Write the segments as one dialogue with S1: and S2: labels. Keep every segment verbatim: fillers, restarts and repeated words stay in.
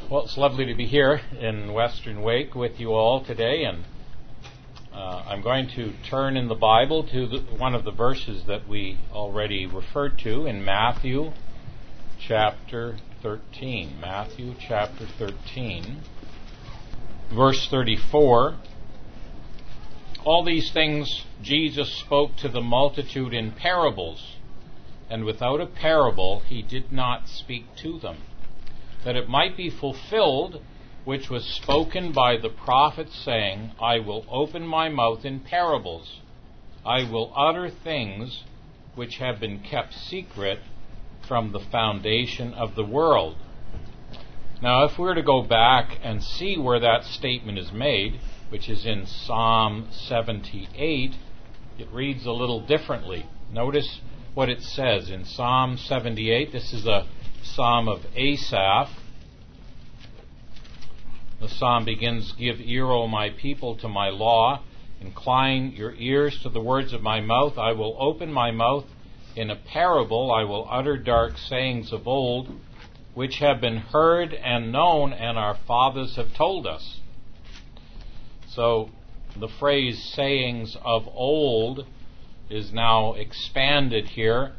S1: Well, it's lovely to be here in Western Wake with you all today, and uh, I'm going to turn in the Bible to the, one of the verses that we already referred to in Matthew chapter thirteen. Matthew chapter thirteen, verse thirty-four. All these things Jesus spoke to the multitude in parables, and without a parable he did not speak to them, that it might be fulfilled which was spoken by the prophet, saying, I will open my mouth in parables. I will utter things which have been kept secret from the foundation of the world. Now, if we were to go back and see where that statement is made, which is in Psalm seventy-eight, it reads a little differently. Notice what it says in Psalm seventy-eight. This is a Psalm of Asaph. The psalm begins, Give ear, O my people, to my law. Incline your ears to the words of my mouth. I will open my mouth in a parable. I will utter dark sayings of old, which have been heard and known, and our fathers have told us. So the phrase sayings of old is now expanded here.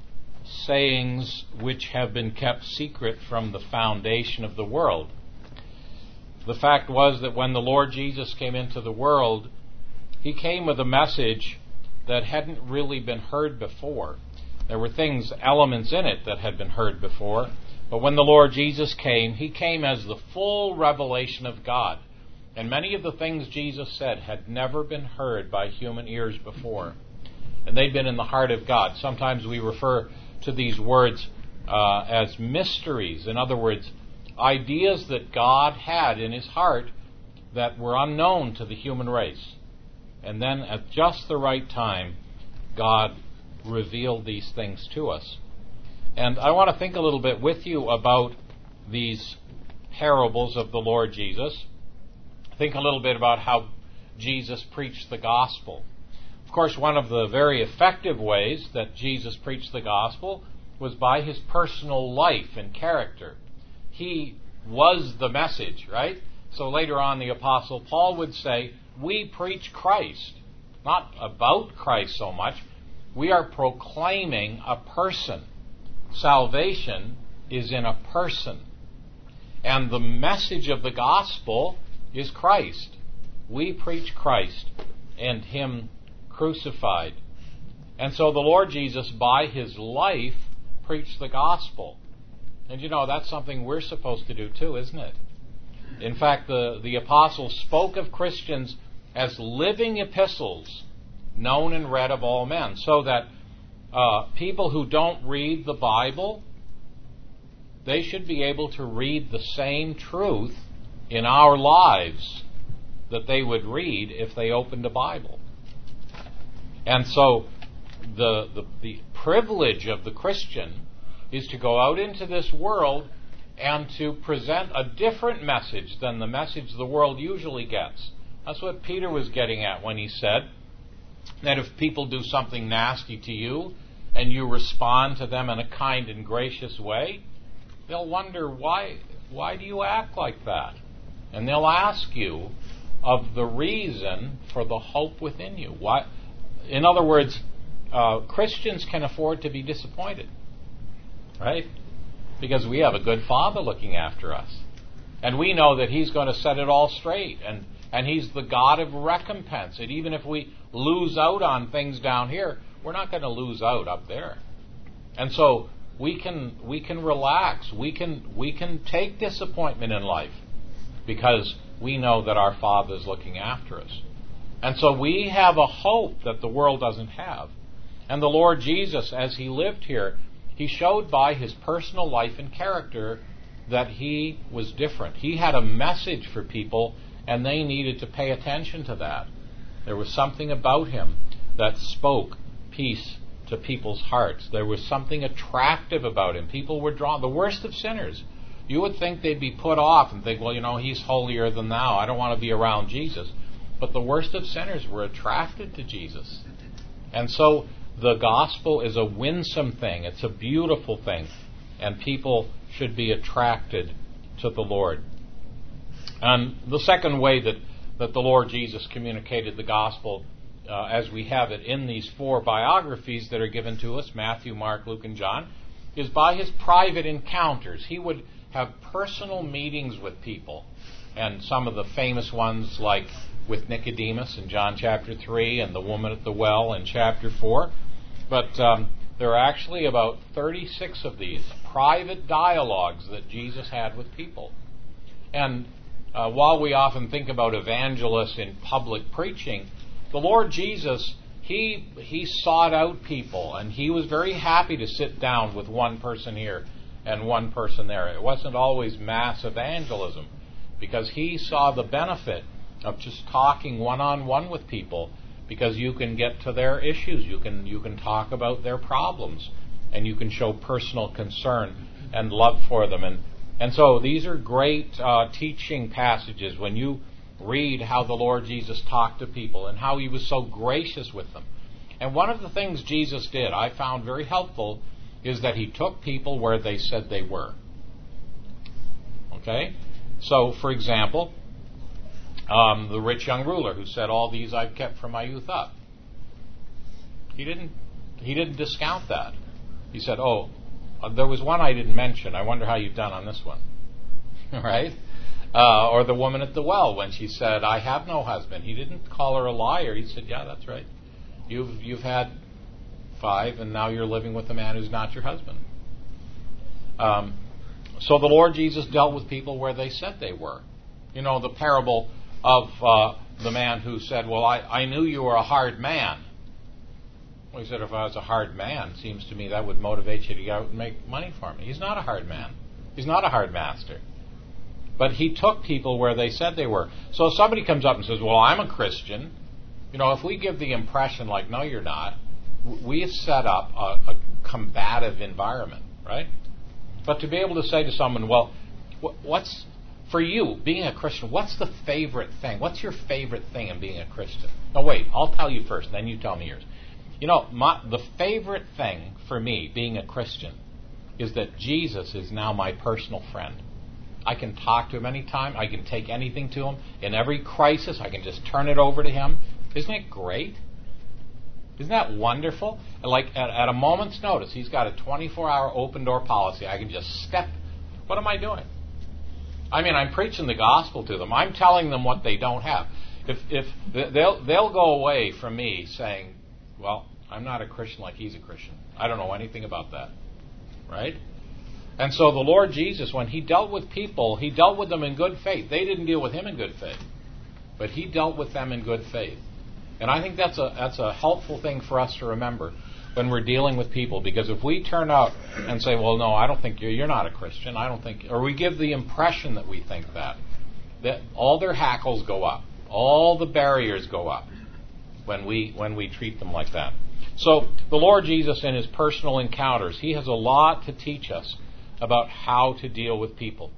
S1: Sayings which have been kept secret from the foundation of the world. The fact was that when the Lord Jesus came into the world, he came with a message that hadn't really been heard before. There were things, elements in it that had been heard before, but when the Lord Jesus came, he came as the full revelation of God. And many of the things Jesus said had never been heard by human ears before. And they'd been in the heart of God. Sometimes we refer to these words uh, as mysteries. In other words, ideas that God had in his heart that were unknown to the human race. And then at just the right time, God revealed these things to us. And I want to think a little bit with you about these parables of the Lord Jesus. Think a little bit about how Jesus preached the gospel. Of course, one of the very effective ways that Jesus preached the gospel was by his personal life and character. He was the message, right? So later on, the Apostle Paul would say, we preach Christ. Not about Christ so much. We are proclaiming a person. Salvation is in a person. And the message of the gospel is Christ. We preach Christ and him crucified. And so the Lord Jesus, by his life, preached the gospel. And you know, that's something we're supposed to do too, isn't it? In fact, the, the apostles spoke of Christians as living epistles, known and read of all men, so that uh, people who don't read the Bible, they should be able to read the same truth in our lives that they would read if they opened a Bible. And so the, the the privilege of the Christian is to go out into this world and to present a different message than the message the world usually gets. That's what Peter was getting at when he said that if people do something nasty to you and you respond to them in a kind and gracious way, they'll wonder, why, why do you act like that? And they'll ask you of the reason for the hope within you. Why? In other words, uh, Christians can afford to be disappointed, right? Because we have a good Father looking after us. And we know that he's going to set it all straight. And, and he's the God of recompense. And even if we lose out on things down here, we're not going to lose out up there. And so we can we can relax. We can we can take disappointment in life because we know that our Father is looking after us. And so we have a hope that the world doesn't have. And the Lord Jesus, as he lived here, he showed by his personal life and character that he was different. He had a message for people, and they needed to pay attention to that. There was something about him that spoke peace to people's hearts. There was something attractive about him. People were drawn. The worst of sinners. You would think they'd be put off and think, well, you know, he's holier than thou. I don't want to be around Jesus. But the worst of sinners were attracted to Jesus. And so the gospel is a winsome thing. It's a beautiful thing. And people should be attracted to the Lord. And the second way that, that the Lord Jesus communicated the gospel, uh, as we have it in these four biographies that are given to us, Matthew, Mark, Luke, and John, is by his private encounters. He would have personal meetings with people. And some of the famous ones, like with Nicodemus in John chapter three and the woman at the well in chapter four. But um, there are actually about thirty-six of these private dialogues that Jesus had with people. And uh, while we often think about evangelists in public preaching, the Lord Jesus, he he sought out people, and he was very happy to sit down with one person here and one person there. It wasn't always mass evangelism, because he saw the benefit of just talking one-on-one with people, because you can get to their issues, you can you can talk about their problems, and you can show personal concern and love for them. And and so these are great uh, teaching passages when you read how the Lord Jesus talked to people and how he was so gracious with them. And one of the things Jesus did, I found very helpful, is that he took people where they said they were. Okay? So, for example, um, the rich young ruler who said, "All these I've kept from my youth up." He didn't. He didn't discount that. He said, "Oh, uh, there was one I didn't mention. I wonder how you've done on this one." Right? Uh, or the woman at the well when she said, "I have no husband." He didn't call her a liar. He said, "Yeah, that's right. You've you've had five, and now you're living with a man who's not your husband." Um, so the Lord Jesus dealt with people where they said they were. You know, the parable of uh, the man who said, "Well, I, I knew you were a hard man." Well, he said, "If I was a hard man, seems to me that would motivate you to go out and make money for me." He's not a hard man. He's not a hard master. But he took people where they said they were. So if somebody comes up and says, "Well, I'm a Christian," you know, if we give the impression like, "No, you're not," we have set up a, a combative environment, right? But to be able to say to someone, "Well, what's, for you, being a Christian, what's the favorite thing? What's your favorite thing in being a Christian?" No, wait, I'll tell you first, then you tell me yours. You know, my, the favorite thing for me, being a Christian, is that Jesus is now my personal friend. I can talk to him anytime. I can take anything to him. In every crisis, I can just turn it over to him. Isn't it great? Isn't that wonderful? Like at, at a moment's notice, he's got a twenty-four hour open door policy. I can just step. What am I doing? I mean, I'm preaching the gospel to them. I'm telling them what they don't have. If if they'll they'll go away from me saying, "Well, I'm not a Christian like he's a Christian. I don't know anything about that." Right? And so the Lord Jesus, when he dealt with people, he dealt with them in good faith. They didn't deal with him in good faith, but he dealt with them in good faith. And I think that's a that's a helpful thing for us to remember when we're dealing with people, because if we turn out and say, "Well, no, I don't think you're you're not a Christian. I don't think," or we give the impression that we think that, that all their hackles go up, all the barriers go up when we when we treat them like that. So the Lord Jesus, in his personal encounters, he has a lot to teach us about how to deal with people.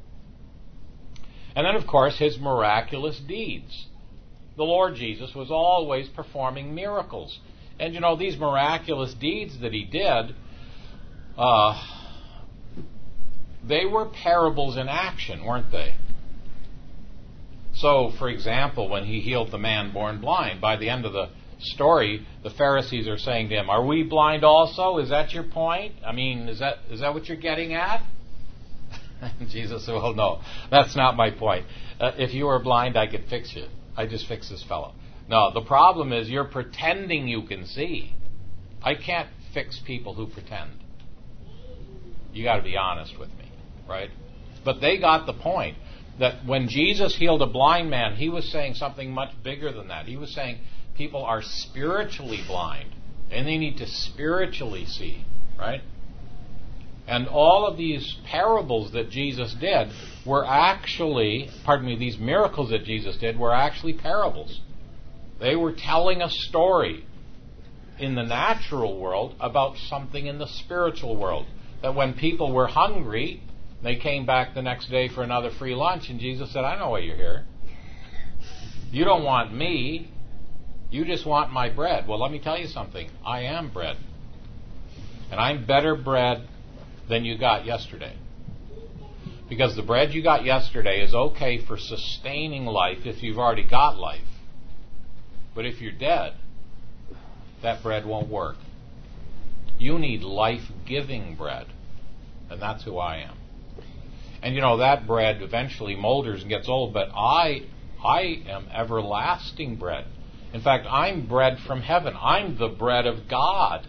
S1: And then, of course, his miraculous deeds. The Lord Jesus was always performing miracles. And, you know, these miraculous deeds that he did, uh, they were parables in action, weren't they? So, for example, when he healed the man born blind, by the end of the story, the Pharisees are saying to him, "Are we blind also? Is that your point? I mean, is that is that what you're getting at?" And Jesus said, "Well, no, that's not my point. Uh, if you were blind, I could fix you. I just fixed this fellow." No, the problem is you're pretending you can see. I can't fix people who pretend. You got to be honest with me, right? But they got the point that when Jesus healed a blind man, he was saying something much bigger than that. He was saying people are spiritually blind, and they need to spiritually see, right? And all of these parables that Jesus did were actually, pardon me, these miracles that Jesus did were actually parables. They were telling a story in the natural world about something in the spiritual world. That when people were hungry, they came back the next day for another free lunch, and Jesus said, "I know why you're here. You don't want me. You just want my bread." Well, let me tell you something. I am bread. And I'm better bread than you got yesterday. Because the bread you got yesterday is okay for sustaining life if you've already got life. But if you're dead, that bread won't work. You need life-giving bread. And that's who I am. And you know, that bread eventually molders and gets old, but I I am everlasting bread. In fact, I'm bread from heaven. I'm the bread of God.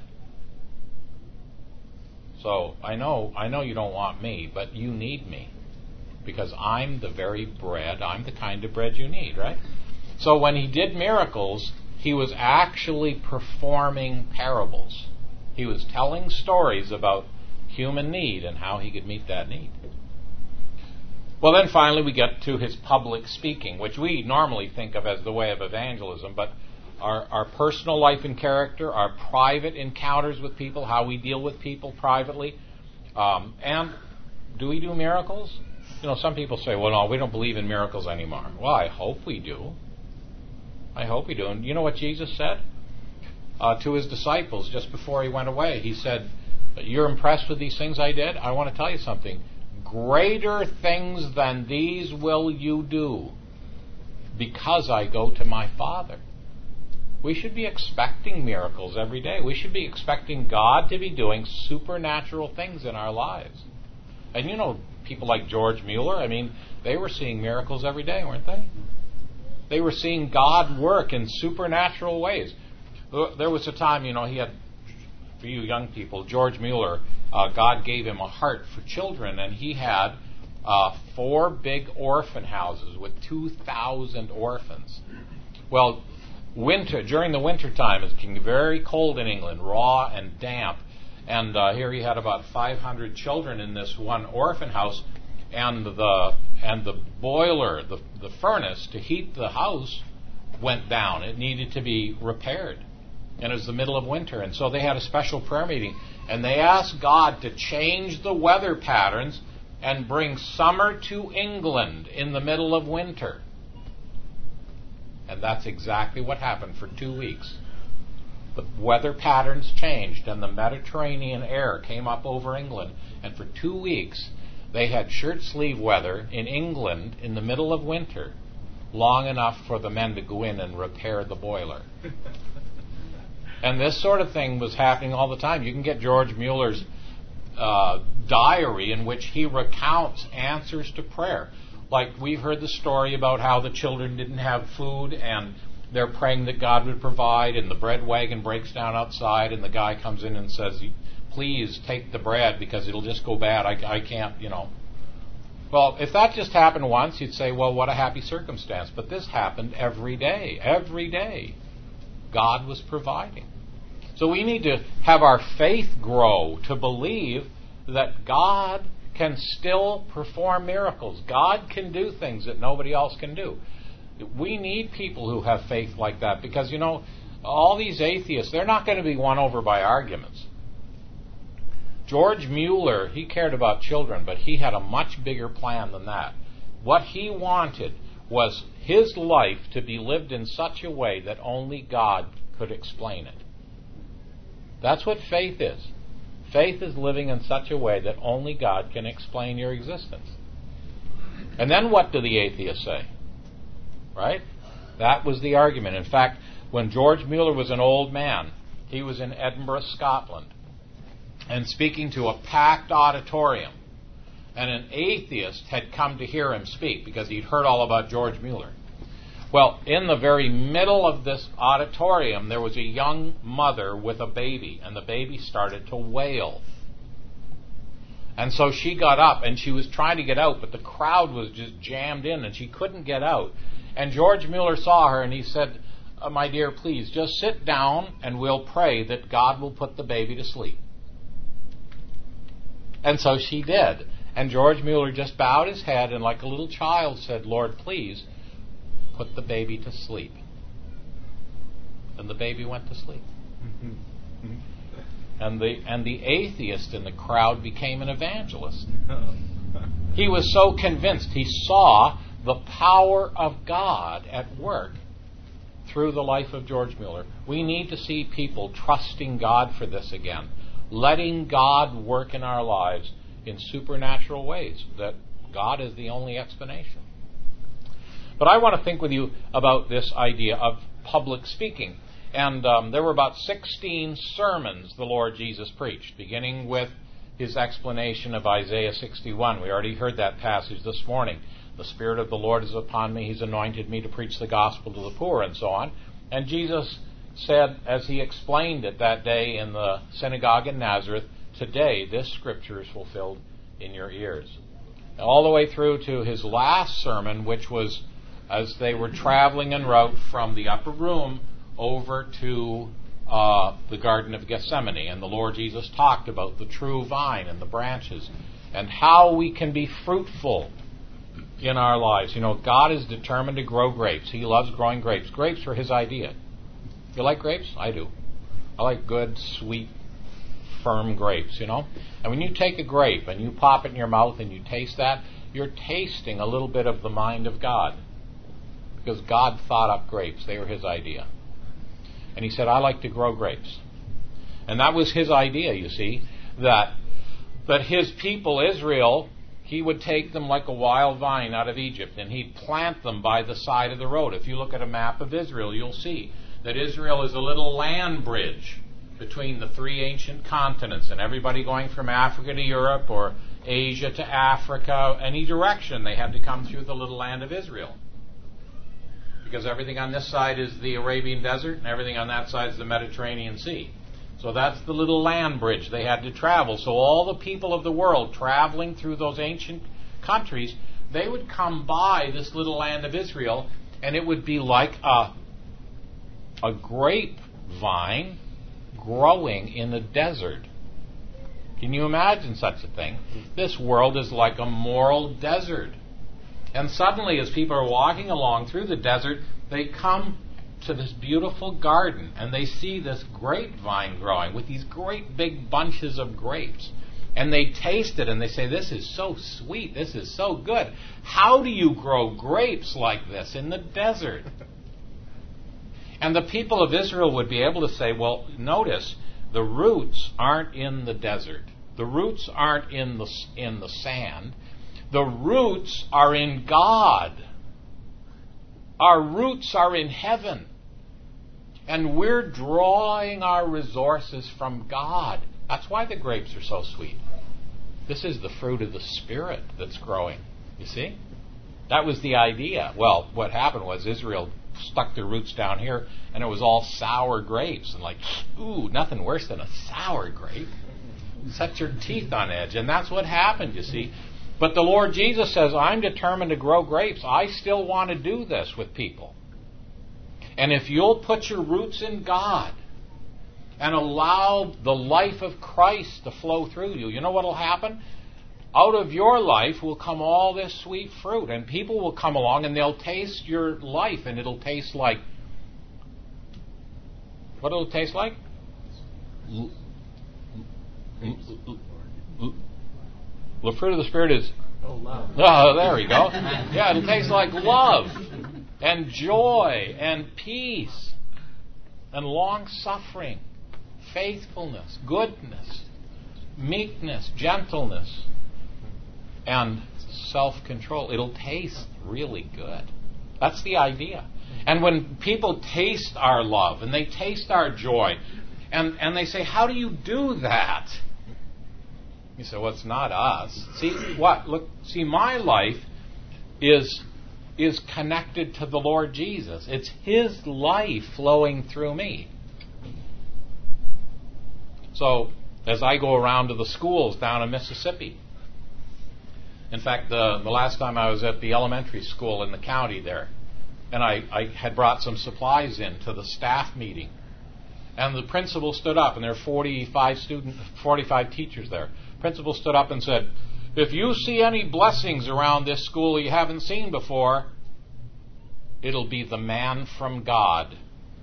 S1: So I know I know you don't want me, but you need me. Because I'm the very bread, I'm the kind of bread you need, right? So when he did miracles, he was actually performing parables. He was telling stories about human need and how he could meet that need. Well, then finally we get to his public speaking, which we normally think of as the way of evangelism, but our, our personal life and character, our private encounters with people, how we deal with people privately, um, and do we do miracles? You know, some people say, well, no, we don't believe in miracles anymore. Well, I hope we do. I hope we do. And you know what Jesus said uh, to his disciples just before he went away? He said, you're impressed with these things I did? I want to tell you something. Greater things than these will you do, because I go to my Father. We should be expecting miracles every day. We should be expecting God to be doing supernatural things in our lives. And you know, people like George Mueller, I mean, they were seeing miracles every day, weren't they? They were seeing God work in supernatural ways. There was a time, you know, he had, for you young people, George Mueller, uh, God gave him a heart for children, and he had uh, four big orphan houses with two thousand orphans. Well, winter during the winter time, it's very cold in England, raw and damp. And uh, here he had about five hundred children in this one orphan house, and the and the boiler, the the furnace to heat the house went down. It needed to be repaired, and it was the middle of winter, and so they had a special prayer meeting, and they asked God to change the weather patterns and bring summer to England in the middle of winter. And that's exactly what happened for two weeks. The weather patterns changed, and the Mediterranean air came up over England. And for two weeks, they had shirt-sleeve weather in England in the middle of winter, long enough for the men to go in and repair the boiler. And this sort of thing was happening all the time. You can get George Mueller's uh, diary in which he recounts answers to prayer. Like we've heard the story about how the children didn't have food, and they're praying that God would provide, and the bread wagon breaks down outside, and the guy comes in and says, please take the bread because it'll just go bad. I, I can't, you know. Well, if that just happened once, you'd say, well, what a happy circumstance. But this happened every day. Every day, God was providing. So we need to have our faith grow to believe that God can still perform miracles. God can do things that nobody else can do. We need people who have faith like that because, you know, all these atheists, they're not going to be won over by arguments. George Mueller, he cared about children, but he had a much bigger plan than that. What he wanted was his life to be lived in such a way that only God could explain it. That's what faith is. Faith is living in such a way that only God can explain your existence. And then what do the atheists say? Right? That was the argument. In fact, when George Mueller was an old man, he was in Edinburgh, Scotland, and speaking to a packed auditorium. And an atheist had come to hear him speak because he'd heard all about George Mueller. Well, in the very middle of this auditorium, there was a young mother with a baby, and the baby started to wail. And so she got up, and she was trying to get out, but the crowd was just jammed in, and she couldn't get out. And George Mueller saw her, and he said, uh, my dear, please, just sit down, and we'll pray that God will put the baby to sleep. And so she did. And George Mueller just bowed his head, and like a little child said, Lord, please, put the baby to sleep. And the baby went to sleep. and the and the atheist in the crowd became an evangelist. He was so convinced. He saw the power of God at work through the life of George Mueller. We need to see people trusting God for this again, letting God work in our lives in supernatural ways that God is the only explanation. But I want to think with you about this idea of public speaking. And um, there were about sixteen sermons the Lord Jesus preached, beginning with his explanation of Isaiah sixty-one. We already heard that passage this morning. The Spirit of the Lord is upon me. He's anointed me to preach the gospel to the poor, and so on. And Jesus said, as he explained it that day in the synagogue in Nazareth, today this scripture is fulfilled in your ears. All the way through to his last sermon, which was as they were traveling en route from the upper room over to uh, the Garden of Gethsemane. And the Lord Jesus talked about the true vine and the branches and how we can be fruitful in our lives. You know, God is determined to grow grapes. He loves growing grapes. Grapes are his idea. You like grapes? I do. I like good, sweet, firm grapes, you know. And when you take a grape and you pop it in your mouth and you taste that, you're tasting a little bit of the mind of God. Because God thought up grapes. They were his idea. And he said, I like to grow grapes. And that was his idea, you see, that that his people, Israel, he would take them like a wild vine out of Egypt, and he'd plant them by the side of the road. If you look at a map of Israel, you'll see that Israel is a little land bridge between the three ancient continents, and everybody going from Africa to Europe or Asia to Africa, any direction, they had to come through the little land of Israel. Because everything on this side is the Arabian desert, and everything on that side is the Mediterranean Sea. So that's the little land bridge they had to travel. So all the people of the world traveling through those ancient countries, they would come by this little land of Israel, and it would be like a, a grapevine growing in the desert. Can you imagine such a thing? This world is like a moral desert. And suddenly, as people are walking along through the desert, they come to this beautiful garden, and they see this grapevine growing with these great big bunches of grapes. And they taste it, and they say, this is so sweet, this is so good. How do you grow grapes like this in the desert? And the people of Israel would be able to say, well, notice, the roots aren't in the desert. The roots aren't in the in the sand. The roots are in God. Our roots are in heaven. And we're drawing our resources from God. That's why the grapes are so sweet. This is the fruit of the Spirit that's growing. You see? That was the idea. Well, what happened was Israel stuck their roots down here, and it was all sour grapes. And like, ooh, nothing worse than a sour grape. Set your teeth on edge. And that's what happened, you see. But the Lord Jesus says, I'm determined to grow grapes. I still want to do this with people. And if you'll put your roots in God and allow the life of Christ to flow through you, you know what will happen? Out of your life will come all this sweet fruit. And people will come along and they'll taste your life, and it'll taste like... What will it taste like? L- l- l- l- The fruit of the Spirit is...
S2: Oh, love.
S1: Oh, there we go. Yeah, it'll taste like love and joy and peace and long-suffering, faithfulness, goodness, meekness, gentleness, and self-control. It'll taste really good. That's the idea. And when people taste our love and they taste our joy, and, and they say, how do you do that? You say, well, it's not us. See, what? Look, see, my life is, is connected to the Lord Jesus. It's His life flowing through me. So, as I go around to the schools down in Mississippi, in fact, the, the last time I was at the elementary school in the county there, and I, I had brought some supplies in to the staff meeting, and the principal stood up, and there were forty-five student, forty-five teachers there. Principal stood up and said, if you see any blessings around this school you haven't seen before, it'll be the man from God.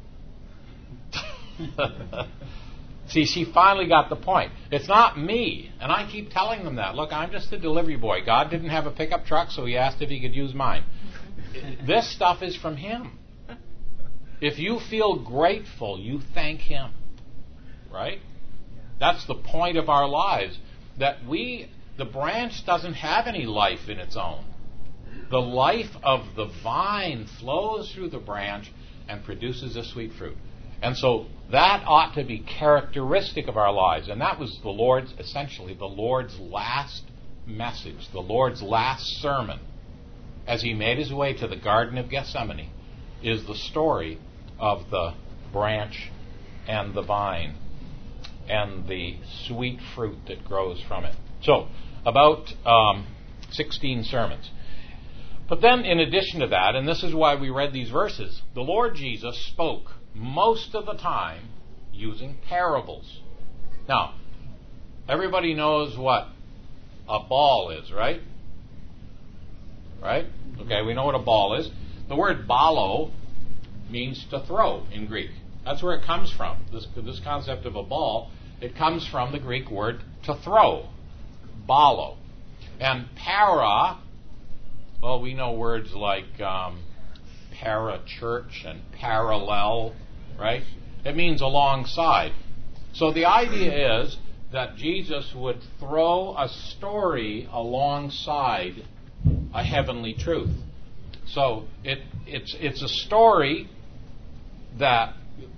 S1: See, she finally got the point. It's not me. And I keep telling them that. Look, I'm just a delivery boy. God didn't have a pickup truck, so He asked if He could use mine. This stuff is from Him. If you feel grateful, you thank Him. Right? That's the point of our lives. That we the branch doesn't have any life in its own. The life of the vine flows through the branch and produces a sweet fruit. And so that ought to be characteristic of our lives. And that was the Lord's, essentially, the Lord's last message, the Lord's last sermon, as he made his way to the Garden of Gethsemane, is the story of the branch and the vine and the sweet fruit that grows from it. So, about um, sixteen sermons. But then, in addition to that, and this is why we read these verses, the Lord Jesus spoke most of the time using parables. Now, everybody knows what a ball is, right? Right? Okay, we know what a ball is. The word balo means to throw in Greek. That's where it comes from. This, this concept of a ball, it comes from the Greek word to throw. Balo. And para, well, we know words like um, para-church and parallel, right? It means alongside. So the idea is that Jesus would throw a story alongside a heavenly truth. So it, it's it's a story that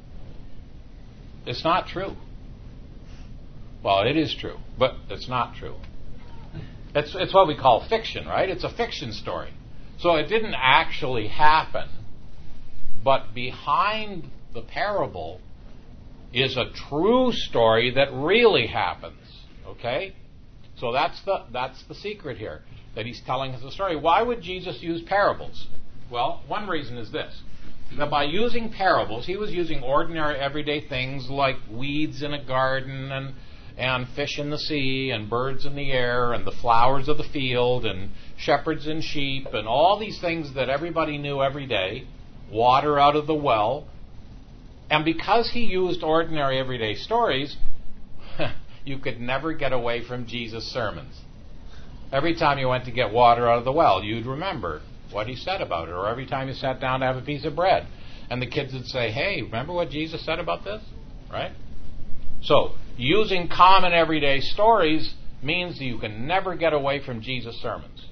S1: it's not true. Well, it is true, but it's not true. It's it's what we call fiction, right? It's a fiction story. So it didn't actually happen, but behind the parable is a true story that really happens. Okay? So that's the that's the secret here, that he's telling us a story. Why would Jesus use parables? Well, one reason is this, that by using parables, he was using ordinary everyday things like weeds in a garden and and fish in the sea and birds in the air and the flowers of the field and shepherds and sheep and all these things that everybody knew every day, water out of the well. And because he used ordinary everyday stories, you could never get away from Jesus' sermons. Every time you went to get water out of the well, you'd remember what he said about it. Or every time you sat down to have a piece of bread, and the kids would say, hey, remember what Jesus said about this? Right? So, using common everyday stories means you can never get away from Jesus' sermons.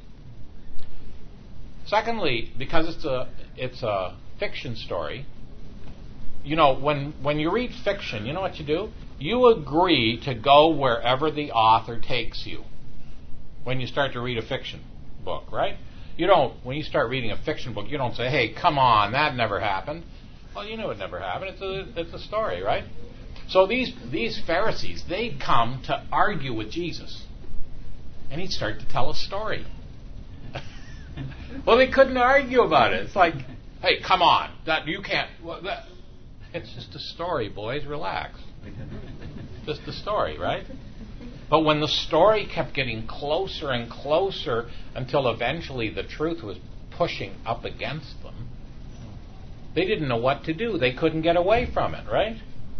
S1: Secondly, because it's a it's a fiction story, you know, when, when you read fiction, you know what you do? You agree to go wherever the author takes you when you start to read a fiction book, right? You don't, when you start reading a fiction book, you don't say, hey, come on, that never happened. Well, you know it never happened. It's a, it's a story, right? So these, these Pharisees, they'd come to argue with Jesus. And he'd start to tell a story. Well, they couldn't argue about it. It's like, hey, come on, that you can't. Well, that, it's just a story, boys. Relax. Just a story, right? But when the story kept getting closer and closer until eventually the truth was pushing up against them, they didn't know what to do. They couldn't get away from it, right?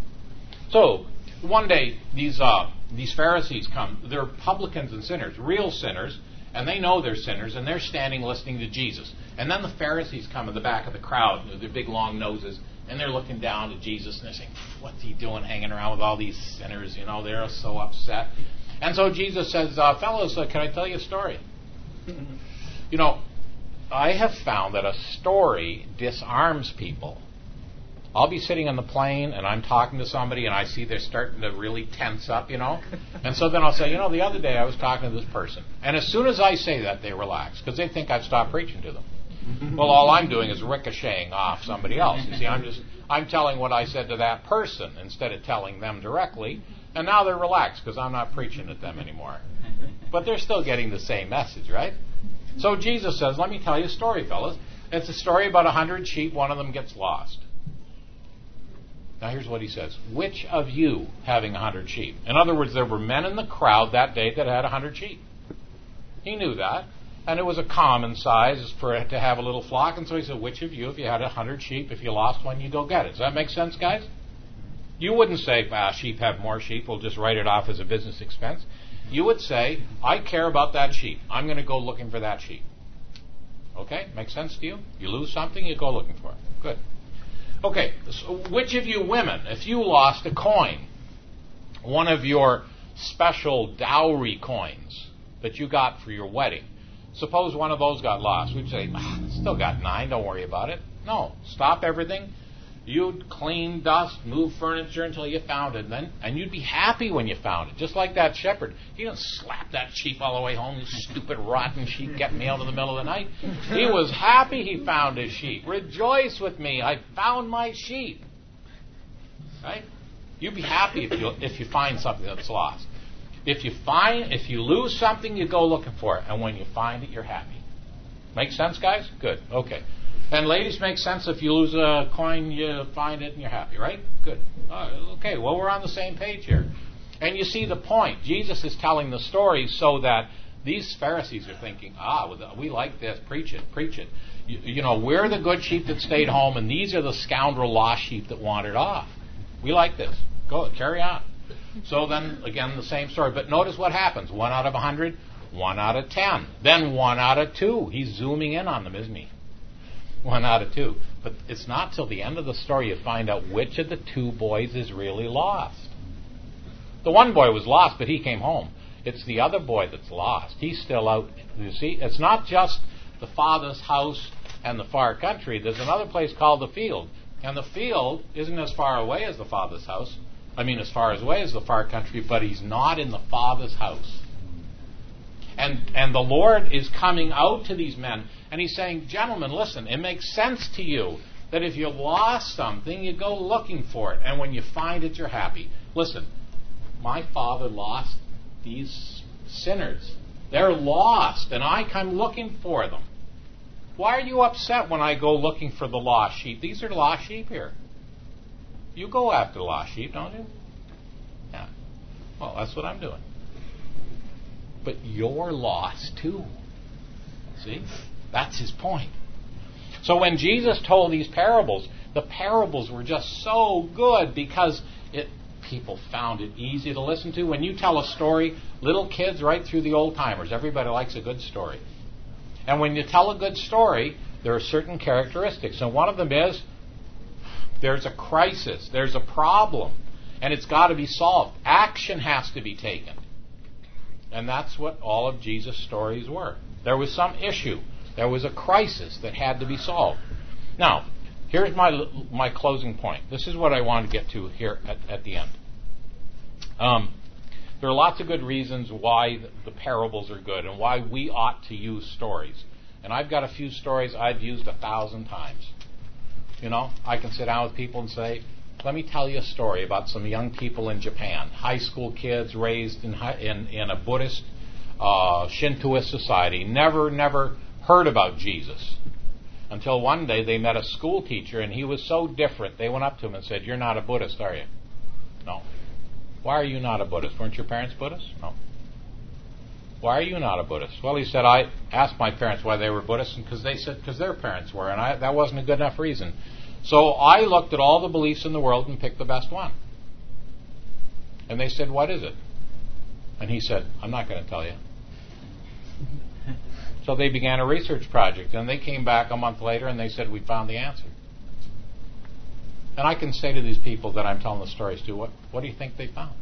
S1: So one day these uh, these Pharisees come. They're publicans and sinners, real sinners, and they know they're sinners, and they're standing listening to Jesus. And then the Pharisees come in the back of the crowd with their big long noses, and they're looking down at Jesus, and they're saying, what's he doing hanging around with all these sinners? You know, they're so upset. And so Jesus says, uh, fellows, uh, can I tell you a story? You know, I have found that a story disarms people. I'll be sitting on the plane, and I'm talking to somebody, and I see they're starting to really tense up, you know. And so then I'll say, you know, the other day I was talking to this person. And as soon as I say that, they relax, because they think I've stopped preaching to them. Well, all I'm doing is ricocheting off somebody else. You see, I'm just I'm telling what I said to that person instead of telling them directly, and now they're relaxed because I'm not preaching at them anymore. But they're still getting the same message, right? So Jesus says, let me tell you a story, fellas. It's a story about a hundred sheep. One of them gets lost. Now here's what he says. Which of you having a hundred sheep? In other words, there were men in the crowd that day that had a hundred sheep. He knew that. And it was a common size for it to have a little flock. And so he said, which of you, if you had a hundred sheep, if you lost one, you go get it. Does that make sense, guys? You wouldn't say, ah, sheep have more sheep. We'll just write it off as a business expense. You would say, I care about that sheep. I'm going to go looking for that sheep. Okay? Makes sense to you? You lose something, you go looking for it. Good. Okay. So which of you women, if you lost a coin, one of your special dowry coins, that you got for your wedding. Suppose one of those got lost. We'd say, ah, still got nine, don't worry about it. No, stop everything. You'd clean, dust, move furniture until you found it, and then and you'd be happy when you found it. Just like that shepherd. He didn't slap that sheep all the way home. You stupid, rotten sheep, get me out in the middle of the night. He was happy he found his sheep. Rejoice with me, I found my sheep. Right? You'd be happy if you if you find something that's lost. If you find if you lose something, you go looking for it, and when you find it, you're happy. Make sense, guys? Good. Okay. And ladies, makes sense. If you lose a coin, you find it and you're happy, right? Good. Uh, okay, well, we're on the same page here. And you see the point. Jesus is telling the story so that these Pharisees are thinking, ah, we like this. Preach it, preach it. You, you know, we're the good sheep that stayed home, and these are the scoundrel lost sheep that wandered off. We like this. Go, carry on. So then, again, the same story. But notice what happens. One out of a hundred, one out of ten. Then one out of two. He's zooming in on them, isn't he? One out of two. But it's not till the end of the story you find out which of the two boys is really lost. The one boy was lost, but he came home. It's the other boy that's lost. He's still out. You see, it's not just the father's house and the far country. There's another place called the field. And the field isn't as far away as the father's house. I mean, as far away as the far country, but he's not in the father's house. And and the Lord is coming out to these men, and he's saying, gentlemen, listen, it makes sense to you that if you lost something, you go looking for it. And when you find it, you're happy. Listen, my father lost these sinners. They're lost, and I come looking for them. Why are you upset when I go looking for the lost sheep? These are the lost sheep here. You go after the lost sheep, don't you? Yeah. Well, that's what I'm doing. But you're lost too. See? That's his point. So when Jesus told these parables, the parables were just so good because it people found it easy to listen to. When you tell a story, little kids right through the old timers, everybody likes a good story. And when you tell a good story, there are certain characteristics. And one of them is there's a crisis, there's a problem, and it's got to be solved. Action has to be taken. And that's what all of Jesus' stories were. There was some issue. There was a crisis that had to be solved. Now, here's my my closing point. This is what I want to get to here at, at the end. Um, there are lots of good reasons why the parables are good and why we ought to use stories. And I've got a few stories I've used a thousand times. You know, I can sit down with people and say, let me tell you a story about some young people in Japan, high school kids raised in in, in a Buddhist, uh, Shintoist society, never, never heard about Jesus until one day they met a school teacher and he was so different. They went up to him and said, "You're not a Buddhist, are you?" "No." "Why are you not a Buddhist? Weren't your parents Buddhists?" "No." "Why are you not a Buddhist?" "Well," he said, "I asked my parents why they were Buddhists, and because they said because their parents were, and I, that wasn't a good enough reason. So I looked at all the beliefs in the world and picked the best one." And they said, "What is it?" And he said, "I'm not going to tell you." So they began a research project, and they came back a month later and they said, "We found the answer." And I can say to these people that I'm telling the stories to, what, what do you think they found?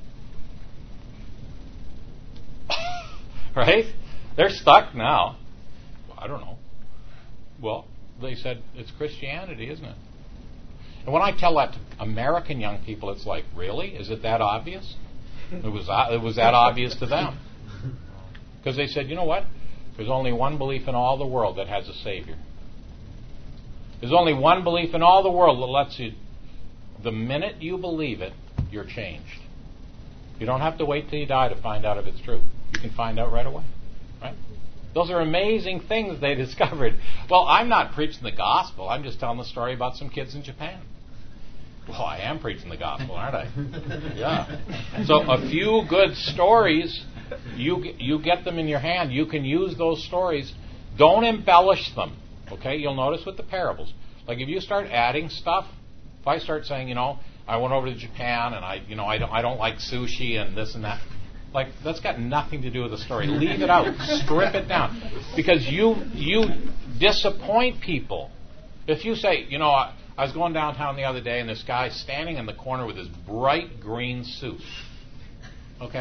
S1: Right? They're stuck now. Well, I don't know. Well, they said, it's Christianity, isn't it? And when I tell that to American young people, it's like, really? Is it that obvious? It was it was that obvious to them. Because they said, you know what? There's only one belief in all the world that has a Savior. There's only one belief in all the world that lets you, the minute you believe it, you're changed. You don't have to wait till you die to find out if it's true. You can find out right away. Right? Those are amazing things they discovered. Well, I'm not preaching the gospel. I'm just telling the story about some kids in Japan. Well, I am preaching the gospel, aren't I? Yeah. So a few good stories, you you get them in your hand. You can use those stories. Don't embellish them. Okay? You'll notice with the parables. Like if you start adding stuff, if I start saying, you know, I went over to Japan and I, you know, I don't I don't like sushi and this and that. Like, that's got nothing to do with the story. Leave it out. Strip it down. Because you you disappoint people. If you say, you know, I, I was going downtown the other day and this guy's standing in the corner with his bright green suit. Okay?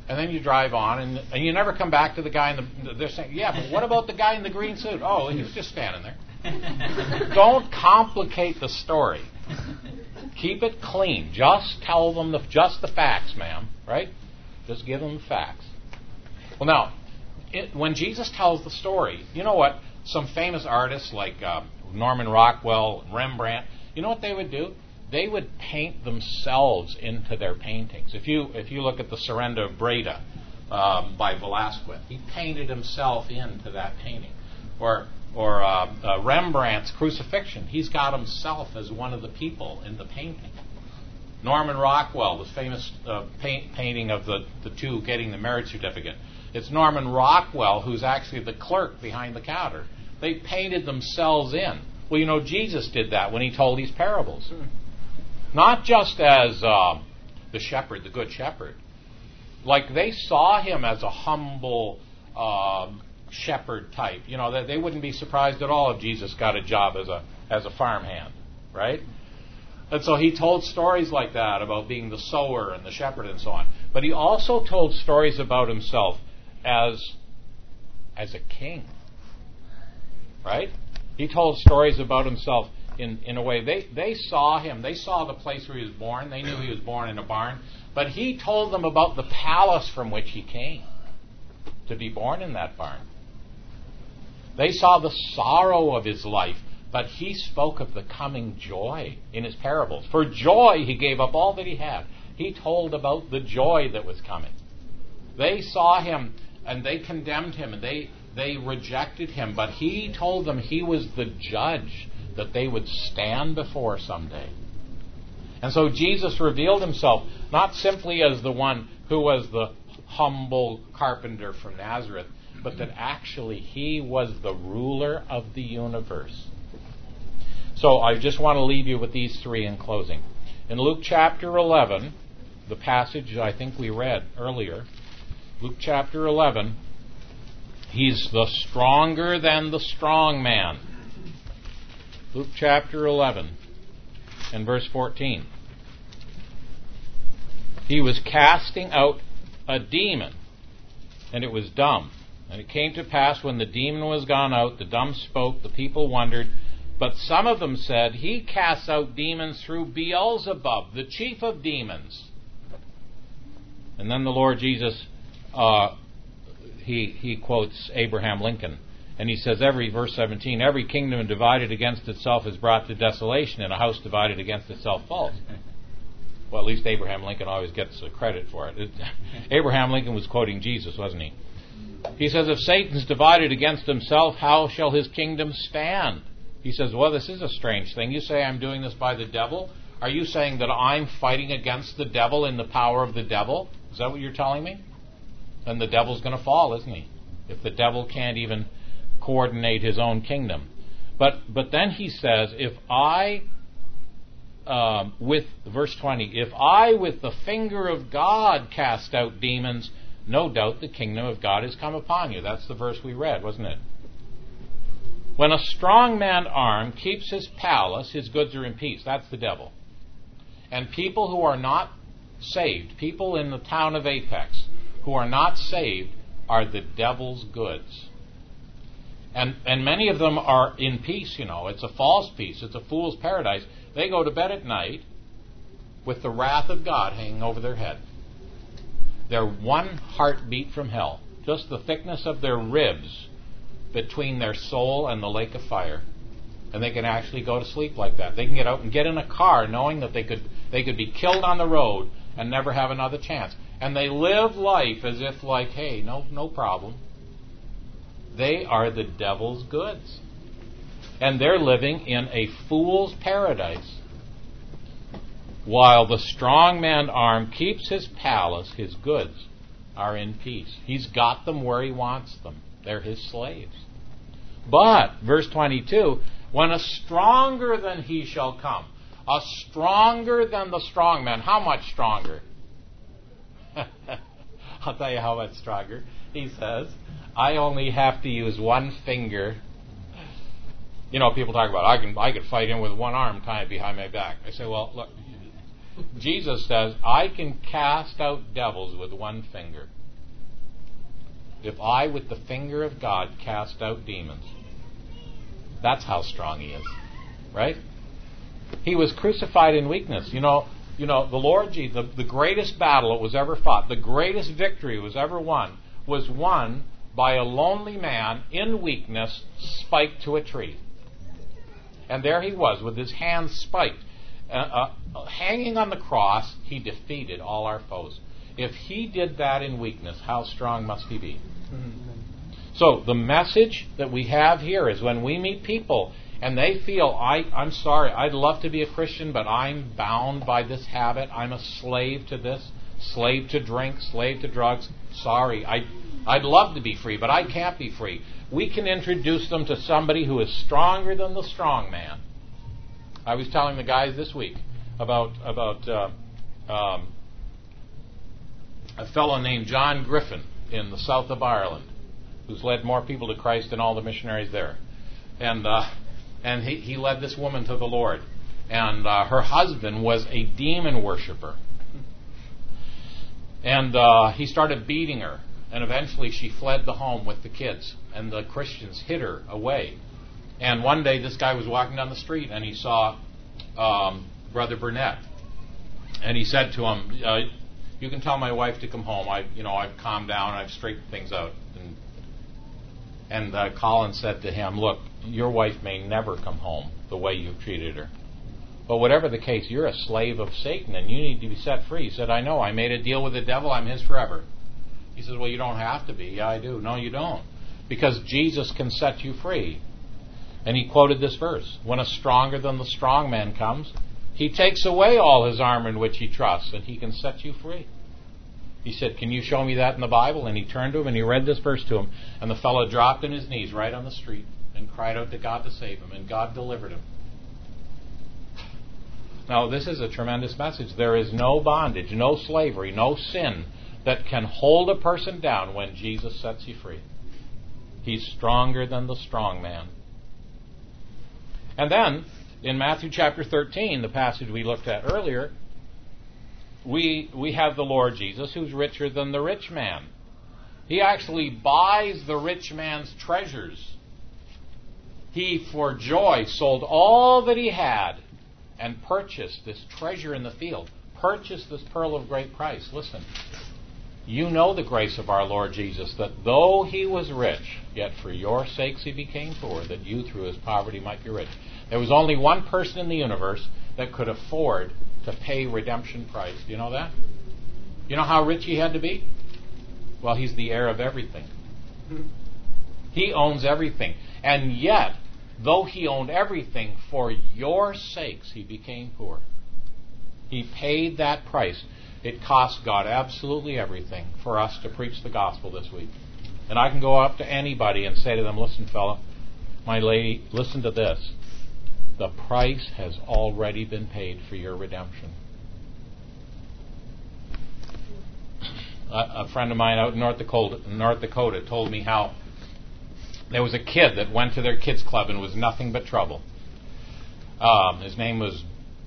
S1: And then you drive on, and, and you never come back to the guy in the... They're saying, yeah, but what about the guy in the green suit? Oh, he was just standing there. Don't complicate the story. Keep it clean. Just tell them the, just the facts, ma'am. Right? Just give them the facts. Well, now, it, when Jesus tells the story, you know what? Some famous artists like uh, Norman Rockwell, Rembrandt, you know what they would do? They would paint themselves into their paintings. If you if you look at the Surrender of Breda um, by Velázquez, he painted himself into that painting. Or or uh, uh, Rembrandt's Crucifixion, he's got himself as one of the people in the painting. Norman Rockwell, the famous uh, paint, painting of the, the two getting the marriage certificate. It's Norman Rockwell who's actually the clerk behind the counter. They painted themselves in. Well, you know, Jesus did that when he told these parables. Not just as uh, the shepherd, the good shepherd. Like they saw him as a humble uh, shepherd type. You know, they, they wouldn't be surprised at all if Jesus got a job as a as a farmhand, right? And so he told stories like that about being the sower and the shepherd and so on. But he also told stories about himself as as a king, right? He told stories about himself in, in a way. They, they saw him. They saw the place where he was born. They knew he was born in a barn. But he told them about the palace from which he came to be born in that barn. They saw the sorrow of his life, but he spoke of the coming joy in his parables. For joy, he gave up all that he had. He told about the joy that was coming. They saw him, and they condemned him, and they, they rejected him, but he told them he was the judge that they would stand before someday. And so Jesus revealed himself not simply as the one who was the humble carpenter from Nazareth, but that actually he was the ruler of the universe. So I just want to leave you with these three in closing. In Luke chapter eleven, the passage I think we read earlier, Luke chapter eleven, he's the stronger than the strong man. Luke chapter eleven and verse fourteen. He was casting out a demon, and it was dumb. And it came to pass when the demon was gone out, the dumb spoke, the people wondered. But some of them said, he casts out demons through Beelzebub, the chief of demons. And then the Lord Jesus, uh, he he quotes Abraham Lincoln. And he says, every verse seventeen, every kingdom divided against itself is brought to desolation, and a house divided against itself falls. Well, at least Abraham Lincoln always gets the credit for it. Abraham Lincoln was quoting Jesus, wasn't he? He says, if Satan's divided against himself, how shall his kingdom stand? He says, well, this is a strange thing. You say I'm doing this by the devil? Are you saying that I'm fighting against the devil in the power of the devil? Is that what you're telling me? Then the devil's going to fall, isn't he? If the devil can't even coordinate his own kingdom. But but then he says, if I, um, with, verse twenty, if I with the finger of God cast out demons, no doubt the kingdom of God has come upon you. That's the verse we read, wasn't it? When a strong man armed keeps his palace, his goods are in peace. That's the devil. And people who are not saved, people in the town of Apex who are not saved, are the devil's goods. And and many of them are in peace, you know. It's a false peace. It's a fool's paradise. They go to bed at night with the wrath of God hanging over their head. They're one heartbeat from hell. Just the thickness of their ribs between their soul and the lake of fire. And they can actually go to sleep like that. They can get out and get in a car knowing that they could they could be killed on the road and never have another chance. And they live life as if like, hey, no no problem. They are the devil's goods. And they're living in a fool's paradise. While the strong man armed keeps his palace, his goods are in peace. He's got them where he wants them. They're his slaves. But, verse twenty-two, when a stronger than he shall come, a stronger than the strong man, how much stronger? I'll tell you how much stronger. He says, I only have to use one finger. You know, people talk about, I can I can fight him with one arm tied behind my back. I say, well, look, Jesus says, I can cast out devils with one finger. if I with the finger of God cast out demons. That's how strong he is. Right? He was crucified in weakness. You know, you know, the Lord Jesus, the, the greatest battle that was ever fought, the greatest victory was ever won, was won by a lonely man in weakness spiked to a tree. And there he was with his hands spiked. Uh, uh, hanging on the cross, he defeated all our foes. If he did that in weakness, how strong must he be? Mm-hmm. So the message that we have here is when we meet people and they feel, I, I'm sorry, I'd love to be a Christian, but I'm bound by this habit. I'm a slave to this, slave to drink, slave to drugs. Sorry, I, I'd love to be free, but I can't be free. We can introduce them to somebody who is stronger than the strong man. I was telling the guys this week about about uh, um, a fellow named John Griffin in the south of Ireland, who's led more people to Christ than all the missionaries there. And uh, and he, he led this woman to the Lord. And uh, her husband was a demon worshiper. And uh, he started beating her. And eventually she fled the home with the kids. And the Christians hid her away. And one day this guy was walking down the street and he saw um, Brother Burnett. And he said to him, uh, you can tell my wife to come home. I, you know, I've calmed down. I've straightened things out. And, and uh, Colin said to him, look, your wife may never come home the way you've treated her. But whatever the case, you're a slave of Satan and you need to be set free. He said, I know. I made a deal with the devil. I'm his forever. He says, well, you don't have to be. Yeah, I do. No, you don't. Because Jesus can set you free. And he quoted this verse. When a stronger than the strong man comes, he takes away all his armor in which he trusts, and he can set you free. He said, can you show me that in the Bible? And he turned to him and he read this verse to him. And the fellow dropped on his knees right on the street and cried out to God to save him. And God delivered him. Now, this is a tremendous message. There is no bondage, no slavery, no sin that can hold a person down when Jesus sets you free. He's stronger than the strong man. And then, in Matthew chapter thirteen, the passage we looked at earlier, we we have the Lord Jesus, who's richer than the rich man. He actually buys the rich man's treasures. He, for joy, sold all that he had and purchased this treasure in the field. Purchased this pearl of great price. Listen, you know the grace of our Lord Jesus, that though he was rich, yet for your sakes he became poor, that you through his poverty might be rich. There was only one person in the universe that could afford to pay redemption price. Do you know that? You know how rich he had to be? Well, he's the heir of everything. He owns everything. And yet, though he owned everything, for your sakes he became poor. He paid that price. It cost God absolutely everything for us to preach the gospel this week. And I can go up to anybody and say to them, listen, fella, my lady, listen to this. The price has already been paid for your redemption. A, a friend of mine out in North Dakota, North Dakota told me how there was a kid that went to their kids club and was nothing but trouble. Um, his name was,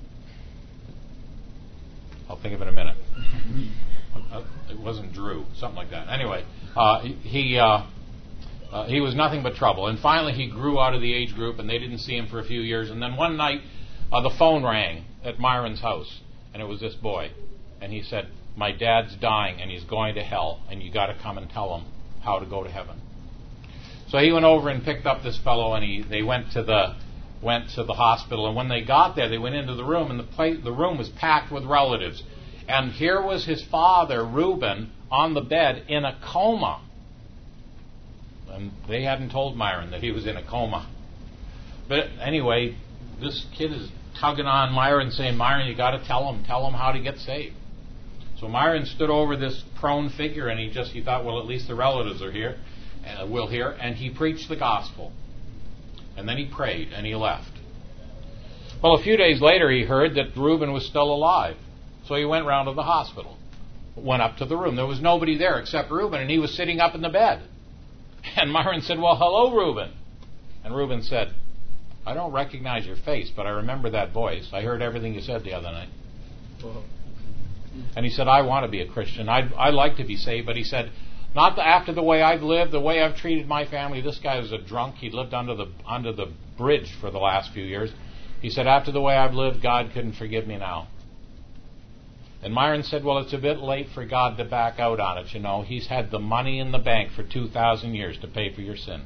S1: I'll think of it in a minute. It wasn't Drew, something like that. Anyway, uh, he uh, uh, he was nothing but trouble. And finally he grew out of the age group and they didn't see him for a few years. And then one night uh, the phone rang at Myron's house and it was this boy. And he said, my dad's dying and he's going to hell and you got to come and tell him how to go to heaven. So he went over and picked up this fellow and he they went to the went to the hospital. And when they got there, they went into the room and the place, the room was packed with relatives. And here was his father, Reuben, on the bed in a coma. And they hadn't told Myron that he was in a coma. But anyway, this kid is tugging on Myron, saying, Myron, you got to tell him, tell him how to get saved. So Myron stood over this prone figure, and he just he thought, well, at least the relatives are here, uh, will hear, and he preached the gospel. And then he prayed, and he left. Well, a few days later, he heard that Reuben was still alive. So he went round to the hospital, went up to the room. There was nobody there except Reuben, and he was sitting up in the bed. And Myron said, well, hello, Reuben. And Reuben said, I don't recognize your face, but I remember that voice. I heard everything you said the other night. And he said, I want to be a Christian. I'd, I'd like to be saved. But he said, Not the, after the way I've lived, the way I've treated my family. This guy was a drunk. He lived under the under the bridge for the last few years. He said, after the way I've lived, God couldn't forgive me now. And Myron said, well, it's a bit late for God to back out on it. You know, He's had the money in the bank for two thousand years to pay for your sin.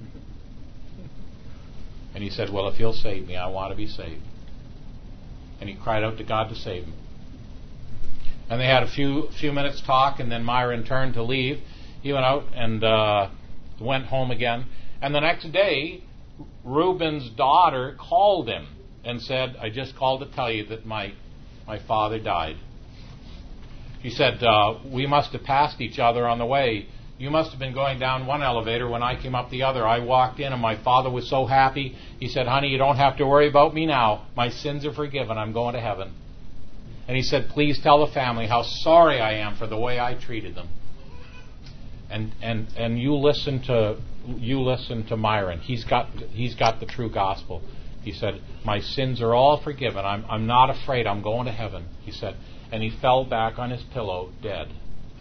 S1: And he said, well, if He'll save me, I want to be saved. And he cried out to God to save him. And they had a few few minutes talk, and then Myron turned to leave. He went out and uh, went home again. And the next day, Reuben's daughter called him and said, I just called to tell you that my my father died. She said, uh, we must have passed each other on the way. You must have been going down one elevator when I came up the other. I walked in and my father was so happy. He said, honey, you don't have to worry about me now. My sins are forgiven. I'm going to heaven. And he said, please tell the family how sorry I am for the way I treated them. And and and you listen to you listen to Myron. He's got he's got the true gospel. He said, my sins are all forgiven. I'm I'm not afraid. I'm going to heaven. He said, and he fell back on his pillow dead.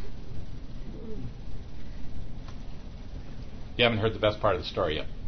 S1: You haven't heard the best part of the story yet.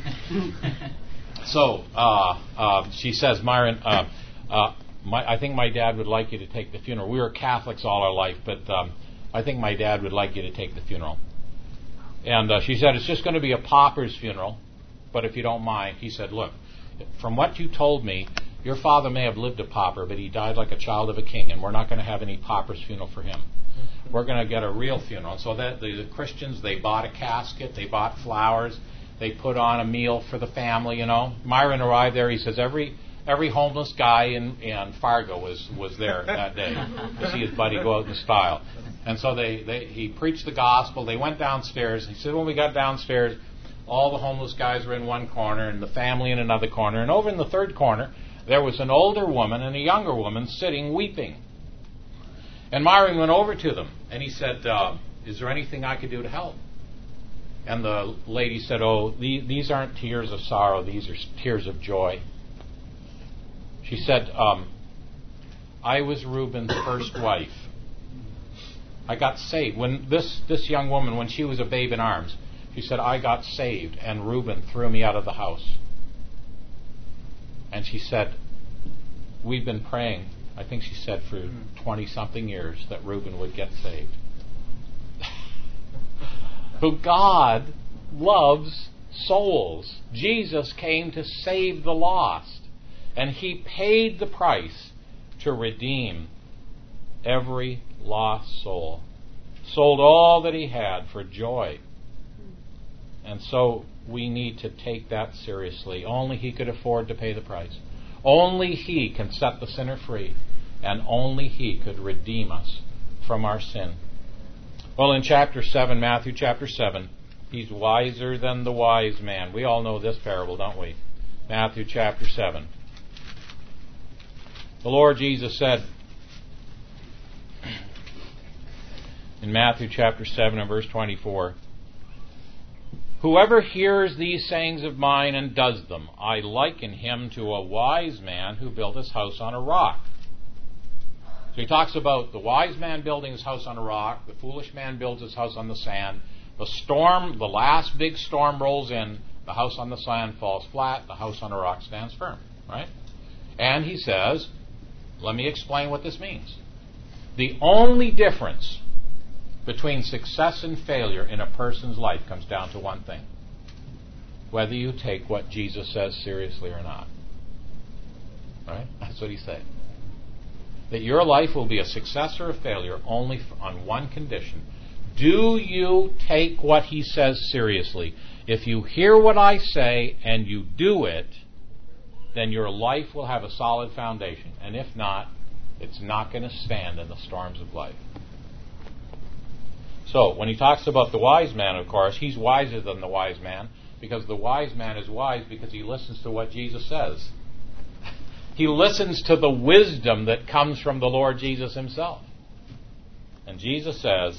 S1: So uh, uh, she says, Myron, uh, uh, my, I think my dad would like you to take the funeral. We were Catholics all our life, but um, I think my dad would like you to take the funeral. And uh, she said, it's just going to be a pauper's funeral, but if you don't mind. He said, look, from what you told me, your father may have lived a pauper, but he died like a child of a king, and we're not going to have any pauper's funeral for him. We're going to get a real funeral. So that the, the Christians, they bought a casket, they bought flowers, they put on a meal for the family, you know. Myron arrived there. He says every every homeless guy in, in Fargo was, was there that day to see his buddy go out in style. And so they, they he preached the gospel. They went downstairs. He said when we got downstairs, all the homeless guys were in one corner and the family in another corner. And over in the third corner, there was an older woman and a younger woman sitting weeping. And Myron went over to them, and he said, uh, is there anything I could do to help? And the lady said, oh, the, these aren't tears of sorrow, these are tears of joy. She said, um, I was Reuben's first wife. I got saved. When this, this young woman, when she was a babe in arms, she said, I got saved, and Reuben threw me out of the house. And she said, we've been praying, I think she said for twenty-something years, that Reuben would get saved. But God loves souls. Jesus came to save the lost. And He paid the price to redeem every lost soul. Sold all that He had for joy. And so we need to take that seriously. Only He could afford to pay the price. Only He can set the sinner free. And only He could redeem us from our sin. Well, in chapter seven, Matthew chapter seven, He's wiser than the wise man. We all know this parable, don't we? Matthew chapter seven. The Lord Jesus said in Matthew chapter seven and verse twenty-four, whoever hears these sayings of mine and does them, I liken him to a wise man who built his house on a rock. So he talks about the wise man building his house on a rock, the foolish man builds his house on the sand. The storm, the last big storm rolls in, the house on the sand falls flat, the house on a rock stands firm, right? And he says, let me explain what this means. The only difference between success and failure in a person's life comes down to one thing: whether you take what Jesus says seriously or not. Right? That's what He said. That your life will be a success or a failure only on one condition. Do you take what He says seriously? If you hear what I say and you do it, then your life will have a solid foundation. And if not, it's not going to stand in the storms of life. So, when he talks about the wise man, of course, he's wiser than the wise man, because the wise man is wise because he listens to what Jesus says. He listens to the wisdom that comes from the Lord Jesus Himself. And Jesus says,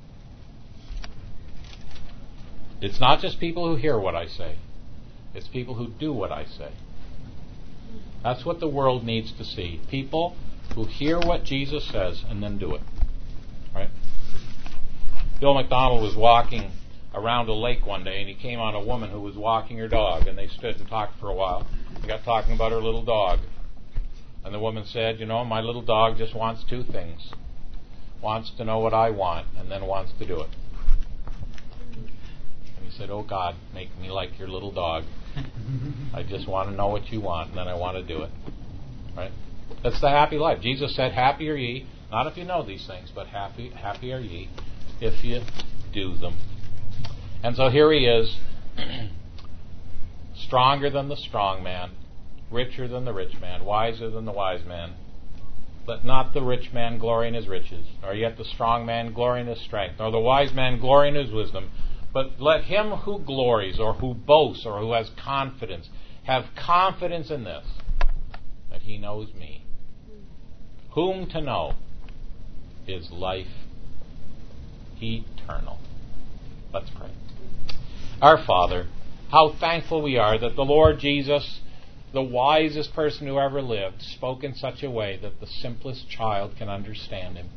S1: it's not just people who hear what I say, it's people who do what I say. That's what the world needs to see. People who hear what Jesus says and then do it. Right? Bill McDonald was walking around a lake one day, and he came on a woman who was walking her dog, and they stood and talked for a while. They got talking about her little dog. And the woman said, you know, my little dog just wants two things. Wants to know what I want, and then wants to do it. And he said, oh God, make me like your little dog. I just want to know what you want, and then I want to do it. Right? That's the happy life. Jesus said, happy are ye, not if you know these things, but happy, happy are ye if you do them. And so here he is, stronger than the strong man, richer than the rich man, wiser than the wise man. Let not the rich man glory in his riches, nor yet the strong man glory in his strength, nor the wise man glory in his wisdom. But let him who glories, or who boasts, or who has confidence, have confidence in this, that he knows me. Whom to know is life eternal. Let's pray. Our Father, how thankful we are that the Lord Jesus, the wisest person who ever lived, spoke in such a way that the simplest child can understand him.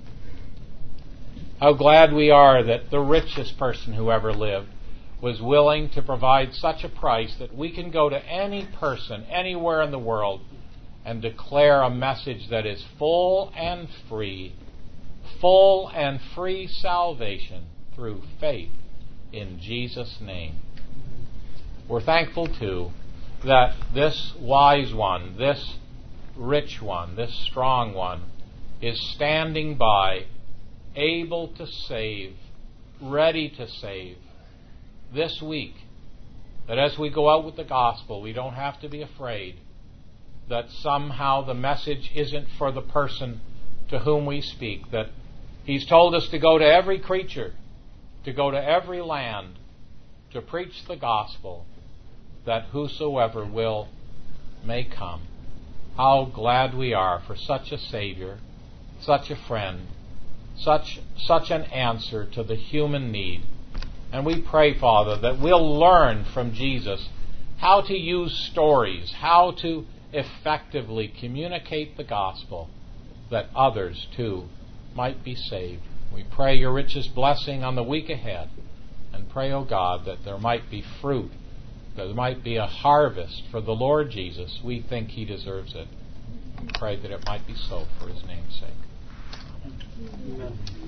S1: How glad we are that the richest person who ever lived was willing to provide such a price that we can go to any person anywhere in the world and declare a message that is full and free, full and free salvation through faith in Jesus' name. We're thankful, too, that this wise one, this rich one, this strong one, is standing by, able to save, ready to save this week. That as we go out with the gospel, we don't have to be afraid that somehow the message isn't for the person to whom we speak. That he's told us to go to every creature, to go to every land, to preach the gospel, that whosoever will may come. How glad we are for such a Savior, such a friend, such such an answer to the human need. And we pray, Father, that we'll learn from Jesus how to use stories, how to effectively communicate the gospel, that others, too, might be saved. We pray your richest blessing on the week ahead, and pray, O God, that there might be fruit, that there might be a harvest for the Lord Jesus. We think he deserves it. We pray that it might be so for his name's sake. Amen.